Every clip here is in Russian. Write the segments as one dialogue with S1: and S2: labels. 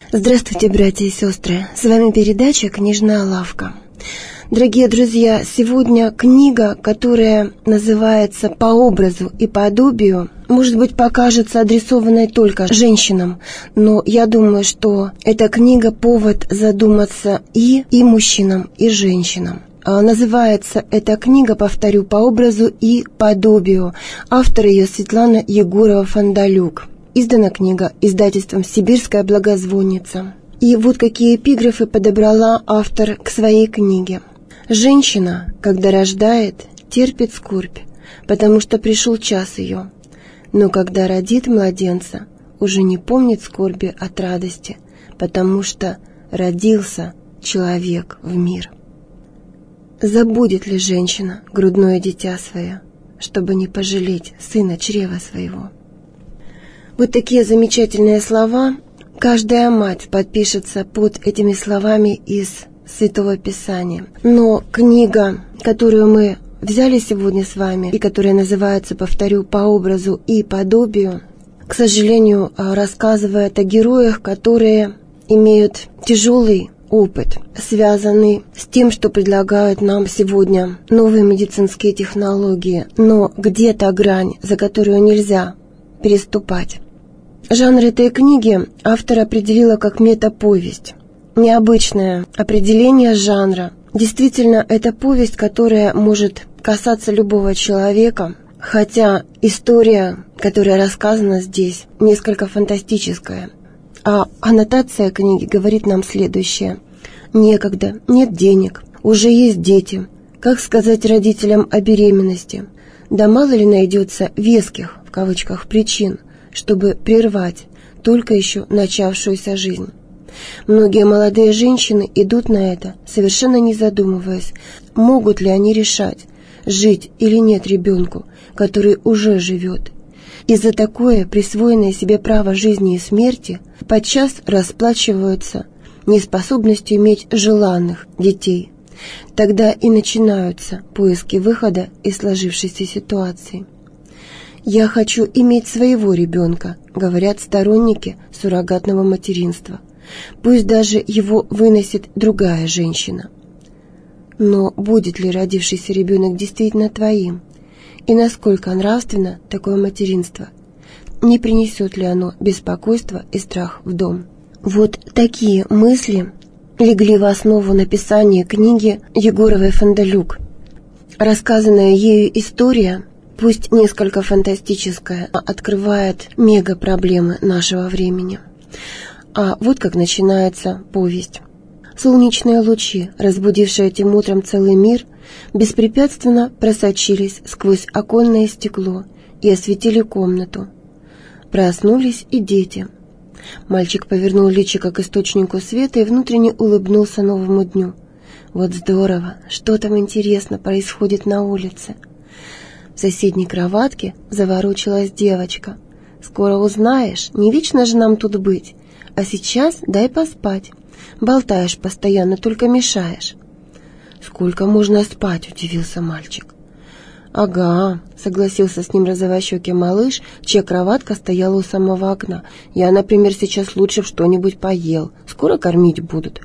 S1: Здравствуйте, братья и сестры! С вами передача «Книжная лавка». Дорогие друзья, сегодня книга, которая называется «По образу и подобию», может быть, покажется адресованной только женщинам, но я думаю, что эта книга повод задуматься и мужчинам, и женщинам. Называется эта книга, повторю, «По образу и подобию». Автор ее Светлана Егорова-Фандалюк. Издана книга издательством «Сибирская благозвонница». И вот какие эпиграфы подобрала автор к своей книге. «Женщина, когда рождает, терпит скорбь, потому что пришел час ее. Но когда родит младенца, уже не помнит скорби от радости, потому что родился человек в мир». Забудет ли женщина грудное дитя свое, чтобы не пожалеть сына чрева своего? Вот такие замечательные слова. Каждая мать подпишется под этими словами из Святого Писания. Но книга, которую мы взяли сегодня с вами, и которая называется, повторю, «По образу и подобию», к сожалению, рассказывает о героях, которые имеют тяжелый опыт, связанный с тем, что предлагают нам сегодня новые медицинские технологии, но где-то грань, за которую нельзя переступать. Жанр этой книги автор определила как метаповесть. Необычное определение жанра. Действительно, это повесть, которая может касаться любого человека, хотя история, которая рассказана здесь, несколько фантастическая. А аннотация книги говорит нам следующее. Некогда, нет денег, уже есть дети. Как сказать родителям о беременности? Да мало ли найдется «веских» в кавычках причин, чтобы прервать только еще начавшуюся жизнь. Многие молодые женщины идут на это, совершенно не задумываясь, могут ли они решать, жить или нет ребенку, который уже живет. И за такое присвоенное себе право жизни и смерти подчас расплачиваются неспособностью иметь желанных детей. Тогда и начинаются поиски выхода из сложившейся ситуации. «Я хочу иметь своего ребенка», говорят сторонники суррогатного материнства. Пусть даже его выносит другая женщина. Но будет ли родившийся ребенок действительно твоим? И насколько нравственно такое материнство? Не принесет ли оно беспокойство и страх в дом? Вот такие мысли легли в основу написания книги Егоровой-Фандалюк. Рассказанная ею история, пусть несколько фантастическая, открывает мега-проблемы нашего времени. А вот как начинается повесть. Солнечные лучи, разбудившие этим утром целый мир, беспрепятственно просочились сквозь оконное стекло и осветили комнату. Проснулись и дети. Мальчик повернул личико к источнику света и внутренне улыбнулся новому дню. Вот здорово, что там интересно происходит на улице. В соседней кроватке заворочилась девочка. «Скоро узнаешь, не вечно же нам тут быть. А сейчас дай поспать. Болтаешь постоянно, только мешаешь». «Сколько можно спать?» – удивился мальчик. «Ага», – согласился с ним розовощекий малыш, чья кроватка стояла у самого окна. «Я, например, сейчас лучше в что-нибудь поел. Скоро кормить будут».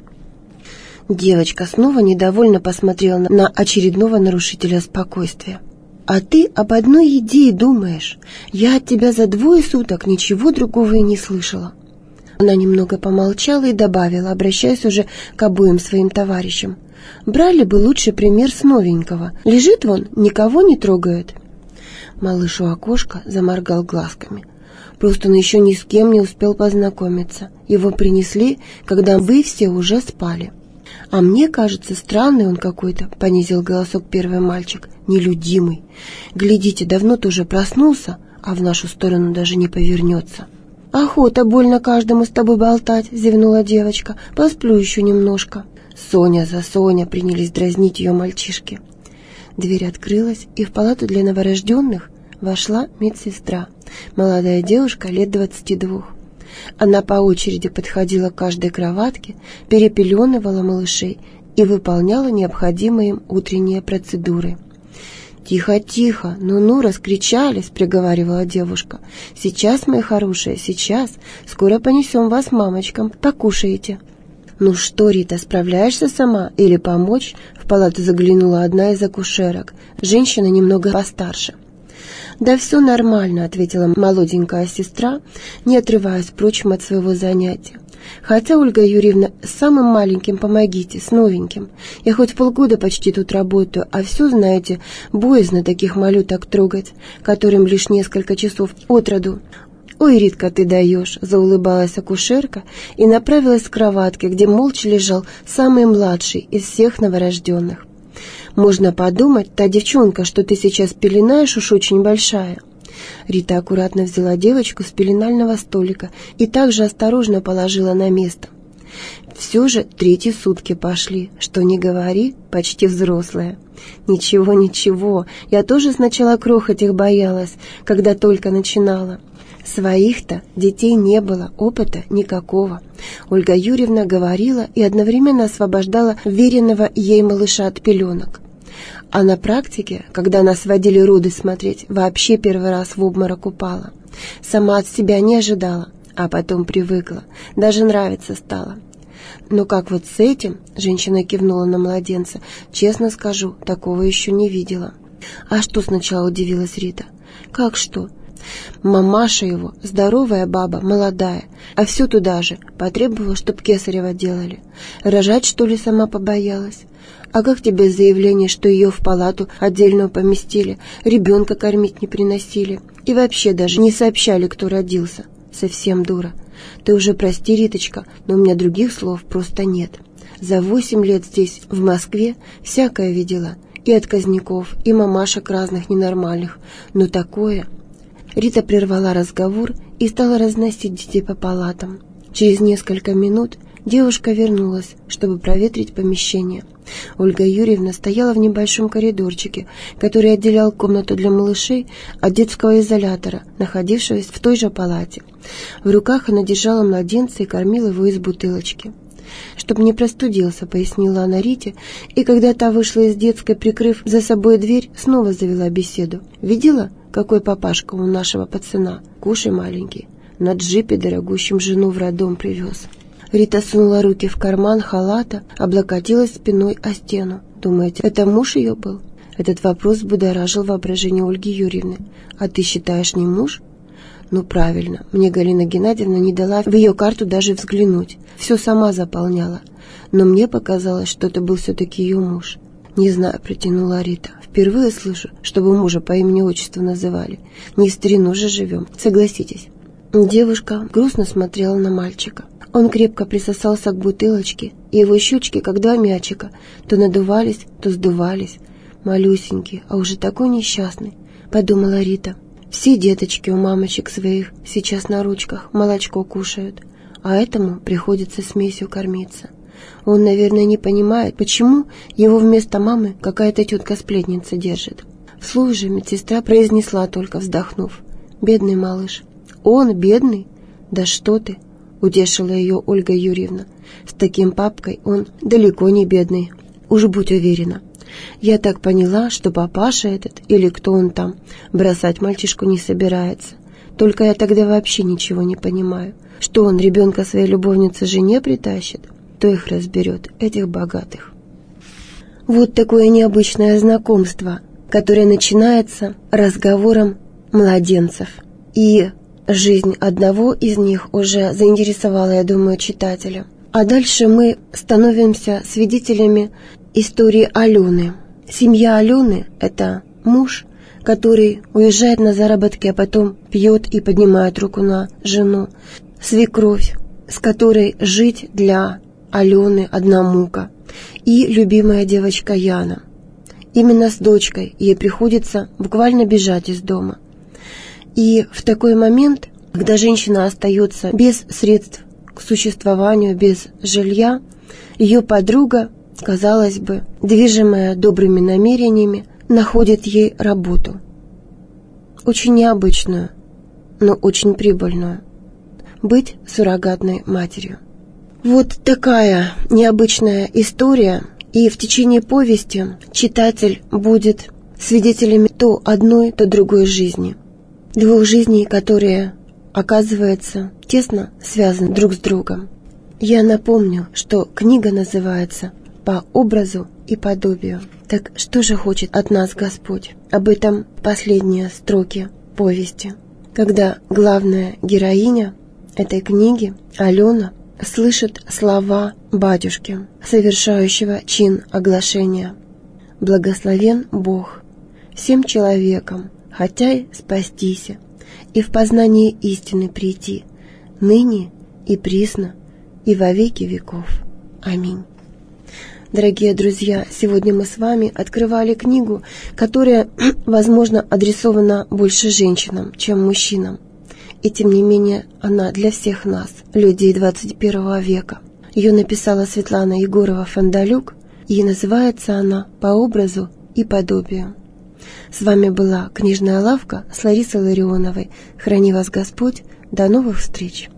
S1: Девочка снова недовольно посмотрела на очередного нарушителя спокойствия. «А ты об одной еде и думаешь. Я от тебя за 2 суток ничего другого и не слышала». Она немного помолчала и добавила, обращаясь уже к обоим своим товарищам. «Брали бы лучше пример с новенького. Лежит вон, никого не трогает». Малыш у окошка заморгал глазками. Просто он еще ни с кем не успел познакомиться. Его принесли, когда вы все уже спали. «А мне кажется, странный он какой-то», — понизил голосок первый мальчик, — «нелюдимый. Глядите, давно тоже проснулся, а в нашу сторону даже не повернется». «Охота больно каждому с тобой болтать», — зевнула девочка. «Посплю еще немножко». «Соня за Соня», — принялись дразнить ее мальчишки. Дверь открылась, и в палату для новорожденных вошла медсестра, молодая девушка лет 22. Она по очереди подходила к каждой кроватке, перепеленывала малышей и выполняла необходимые им утренние процедуры. «Тихо, тихо, ну-ну, раскричались», — приговаривала девушка. «Сейчас, мои хорошие, сейчас. Скоро понесем вас мамочкам, покушаете». «Ну что, Рита, справляешься сама или помочь?» В палату заглянула одна из акушерок, женщина немного постарше. «Да все нормально», — ответила молоденькая сестра, не отрываясь, впрочем, от своего занятия. «Хотя, Ольга Юрьевна, с самым маленьким помогите, с новеньким. Я хоть полгода почти тут работаю, а все, знаете, боязно таких малюток трогать, которым лишь несколько часов от роду». «Ой, Ритка, ты даешь», — заулыбалась акушерка и направилась к кроватке, где молча лежал самый младший из всех новорожденных. «Можно подумать, та девчонка, что ты сейчас пеленаешь, уж очень большая». Рита аккуратно взяла девочку с пеленального столика и также осторожно положила на место. Все же 3 сутки пошли, что не говори, почти взрослая. «Ничего, ничего, я тоже сначала крохоть боялась, когда только начинала. Своих-то детей не было, опыта никакого». Ольга Юрьевна говорила и одновременно освобождала веренного ей малыша от пеленок. А на практике, когда нас водили роды смотреть, вообще первый раз в обморок упала. Сама от себя не ожидала, а потом привыкла, даже нравится стало. Но как вот с этим, женщина кивнула на младенца, честно скажу, такого еще не видела. «А что?» — сначала удивилась Рита. «Как что?» «Мамаша его, здоровая баба, молодая, а все туда же, потребовала, чтоб кесарево делали. Рожать, что ли, сама побоялась? А как тебе заявление, что ее в палату отдельно поместили, ребенка кормить не приносили и вообще даже не сообщали, кто родился? Совсем дура. Ты уже прости, Риточка, но у меня других слов просто нет. За 8 лет здесь, в Москве, всякое видела, и отказников, и мамашек разных ненормальных, но такое...» Рита прервала разговор и стала разносить детей по палатам. Через несколько минут девушка вернулась, чтобы проветрить помещение. Ольга Юрьевна стояла в небольшом коридорчике, который отделял комнату для малышей от детского изолятора, находившегося в той же палате. В руках она держала младенца и кормила его из бутылочки. «Чтоб не простудился», — пояснила она Рите, и когда та вышла из детской, прикрыв за собой дверь, снова завела беседу. «Видела, какой папашка у нашего пацана? Кушай, маленький. На джипе дорогущим жену в роддом привез». Рита сунула руки в карман халата, облокотилась спиной о стену. «Думаете, это муж ее был?» Этот вопрос будоражил воображение Ольги Юрьевны. «А ты считаешь, не муж?» «Ну правильно, мне Галина Геннадьевна не дала в ее карту даже взглянуть, все сама заполняла. Но мне показалось, что это был все-таки ее муж». «Не знаю», — протянула Рита. «Впервые слышу, чтобы мужа по имени-отчеству называли. Не в старину же живем, согласитесь». Девушка грустно смотрела на мальчика. Он крепко присосался к бутылочке, и его щечки, как 2 мячика, то надувались, то сдувались. «Малюсенький, а уже такой несчастный», — подумала Рита. «Все деточки у мамочек своих сейчас на ручках молочко кушают, а этому приходится смесью кормиться. Он, наверное, не понимает, почему его вместо мамы какая-то тетка-сплетница держит». Вслух же медсестра произнесла, только вздохнув: «Бедный малыш». «Он бедный? Да что ты!» — утешила ее Ольга Юрьевна. «С таким папкой он далеко не бедный, уж будь уверена. Я так поняла, что папаша этот, или кто он там, бросать мальчишку не собирается. Только я тогда вообще ничего не понимаю. Что он ребенка своей любовнице жене притащит? Кто их разберет, этих богатых?» Вот такое необычное знакомство, которое начинается разговором младенцев. И жизнь одного из них уже заинтересовала, я думаю, читателя. А дальше мы становимся свидетелями истории Алены. Семья Алены – это муж, который уезжает на заработки, а потом пьет и поднимает руку на жену. Свекровь, с которой жить для Алены одна мука. И любимая девочка Яна. Именно с дочкой ей приходится буквально бежать из дома. И в такой момент, когда женщина остается без средств к существованию, без жилья, ее подруга, казалось бы, движимая добрыми намерениями, находит ей работу. Очень необычную, но очень прибыльную. Быть суррогатной матерью. Вот такая необычная история, и в течение повести читатель будет свидетелями то одной, то другой жизни. Двух жизней, которые, оказывается, тесно связаны друг с другом. Я напомню, что книга называется «По образу и подобию». Так что же хочет от нас Господь? Об этом последние строки повести. Когда главная героиня этой книги, Алена, слышит слова батюшки, совершающего чин оглашения: «Благословен Бог всем человекам, хотя спастися, и в познание истины прийти, ныне и присно, и во веки веков. Аминь». Дорогие друзья, сегодня мы с вами открывали книгу, которая, возможно, адресована больше женщинам, чем мужчинам. И тем не менее, она для всех нас, людей 21 века. Ее написала Светлана Егорова-Фандалюк, и называется она «По образу и подобию». С вами была книжная лавка с Ларисой Ларионовой. Храни вас Господь. До новых встреч!